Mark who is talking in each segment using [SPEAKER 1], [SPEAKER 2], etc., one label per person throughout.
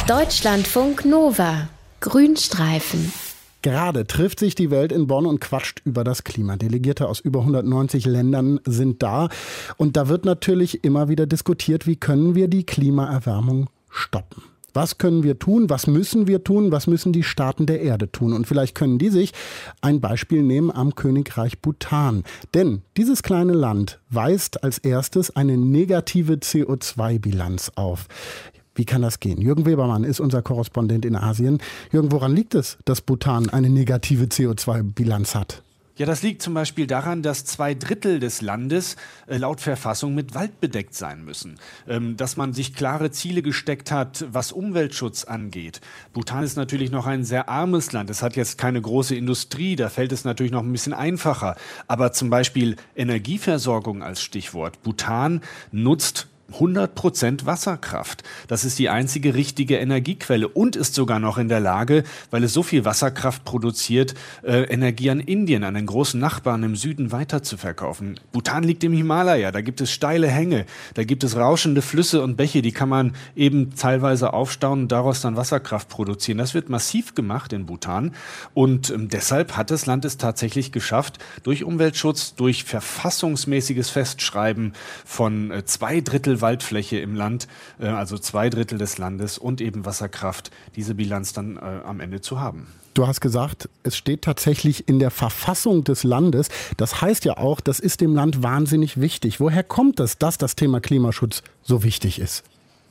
[SPEAKER 1] Deutschlandfunk Nova. Grünstreifen.
[SPEAKER 2] Gerade trifft sich die Welt in Bonn und quatscht über das Klima. Delegierte aus über 190 Ländern sind da. Und da wird natürlich immer wieder diskutiert, wie können wir die Klimaerwärmung stoppen? Was können wir tun? Was müssen wir tun? Was müssen die Staaten der Erde tun? Und vielleicht können die sich ein Beispiel nehmen am Königreich Bhutan. Denn dieses kleine Land weist als erstes eine negative CO2-Bilanz auf. Wie kann das gehen? Jürgen Webermann ist unser Korrespondent in Asien. Jürgen, woran liegt es, dass Bhutan eine negative CO2-Bilanz hat?
[SPEAKER 3] Ja, das liegt zum Beispiel daran, dass 2/3 des Landes laut Verfassung mit Wald bedeckt sein müssen. Dass man sich klare Ziele gesteckt hat, was Umweltschutz angeht. Bhutan ist natürlich noch ein sehr armes Land. Es hat jetzt keine große Industrie, da fällt es natürlich noch ein bisschen einfacher. Aber zum Beispiel Energieversorgung als Stichwort. Bhutan nutzt 100% Wasserkraft. Das ist die einzige richtige Energiequelle und ist sogar noch in der Lage, weil es so viel Wasserkraft produziert, Energie an Indien, an den großen Nachbarn im Süden weiterzuverkaufen. Bhutan liegt im Himalaya, da gibt es steile Hänge, da gibt es rauschende Flüsse und Bäche, die kann man eben teilweise aufstauen und daraus dann Wasserkraft produzieren. Das wird massiv gemacht in Bhutan und deshalb hat das Land es tatsächlich geschafft, durch Umweltschutz, durch verfassungsmäßiges Festschreiben von 2/3 Waldfläche im Land, also 2/3 des Landes und eben Wasserkraft, diese Bilanz dann am Ende zu haben.
[SPEAKER 2] Du hast gesagt, es steht tatsächlich in der Verfassung des Landes. Das heißt ja auch, das ist dem Land wahnsinnig wichtig. Woher kommt es, dass das Thema Klimaschutz so wichtig ist?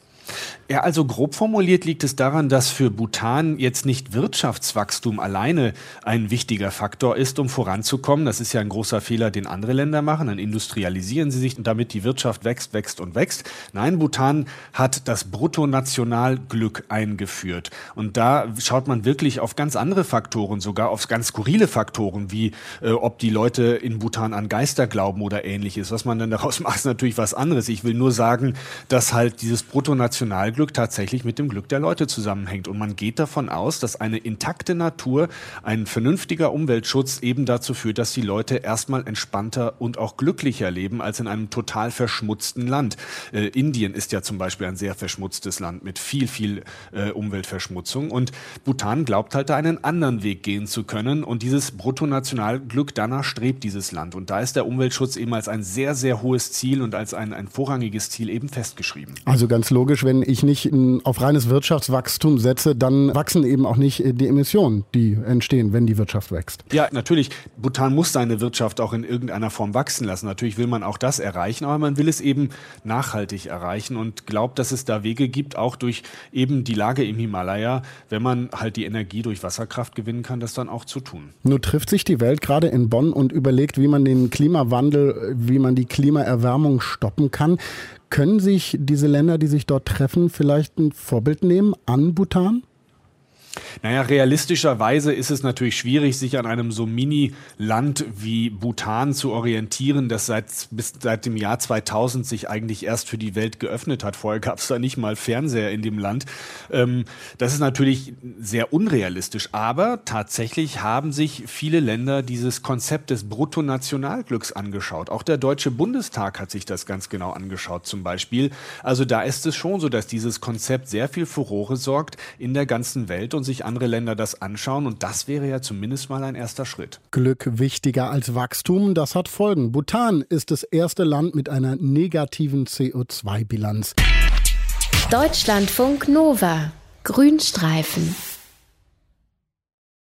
[SPEAKER 3] Ja, also grob formuliert liegt es daran, dass für Bhutan jetzt nicht Wirtschaftswachstum alleine ein wichtiger Faktor ist, um voranzukommen. Das ist ja ein großer Fehler, den andere Länder machen. Dann industrialisieren sie sich, damit die Wirtschaft wächst, wächst und wächst. Nein, Bhutan hat das Bruttonationalglück eingeführt. Und da schaut man wirklich auf ganz andere Faktoren, sogar auf ganz skurrile Faktoren, wie ob die Leute in Bhutan an Geister glauben oder Ähnliches. Was man dann daraus macht, ist natürlich was anderes. Ich will nur sagen, dass halt dieses Bruttonationalglück tatsächlich mit dem Glück der Leute zusammenhängt. Und man geht davon aus, dass eine intakte Natur, ein vernünftiger Umweltschutz eben dazu führt, dass die Leute erstmal entspannter und auch glücklicher leben als in einem total verschmutzten Land. Indien ist ja zum Beispiel ein sehr verschmutztes Land mit viel Umweltverschmutzung. Und Bhutan glaubt halt, da einen anderen Weg gehen zu können. Und dieses Bruttonationalglück, danach strebt dieses Land. Und da ist der Umweltschutz eben als ein sehr, sehr hohes Ziel und als ein vorrangiges Ziel eben festgeschrieben.
[SPEAKER 2] Also ganz logisch, wenn ich nicht auf reines Wirtschaftswachstum setze, dann wachsen eben auch nicht die Emissionen, die entstehen, wenn die Wirtschaft wächst.
[SPEAKER 3] Ja, natürlich. Bhutan muss seine Wirtschaft auch in irgendeiner Form wachsen lassen. Natürlich will man auch das erreichen, aber man will es eben nachhaltig erreichen und glaubt, dass es da Wege gibt, auch durch eben die Lage im Himalaya, wenn man halt die Energie durch Wasserkraft gewinnen kann, das dann auch zu tun.
[SPEAKER 2] Nun trifft sich die Welt gerade in Bonn und überlegt, wie man den Klimawandel, wie man die Klimaerwärmung stoppen kann. Können sich diese Länder, die sich dort treffen, vielleicht ein Vorbild nehmen an Bhutan?
[SPEAKER 3] Naja, realistischerweise ist es natürlich schwierig, sich an einem so Mini-Land wie Bhutan zu orientieren, das seit dem Jahr 2000 sich eigentlich erst für die Welt geöffnet hat. Vorher gab es da nicht mal Fernseher in dem Land. Das ist natürlich sehr unrealistisch, aber tatsächlich haben sich viele Länder dieses Konzept des Bruttonationalglücks angeschaut. Auch der Deutsche Bundestag hat sich das ganz genau angeschaut zum Beispiel. Also da ist es schon so, dass dieses Konzept sehr viel Furore sorgt in der ganzen Welt und sich andere Länder das anschauen. Und das wäre ja zumindest mal ein erster Schritt.
[SPEAKER 2] Glück wichtiger als Wachstum, das hat Folgen. Bhutan ist das erste Land mit einer negativen CO2-Bilanz.
[SPEAKER 1] Deutschlandfunk Nova. Grünstreifen.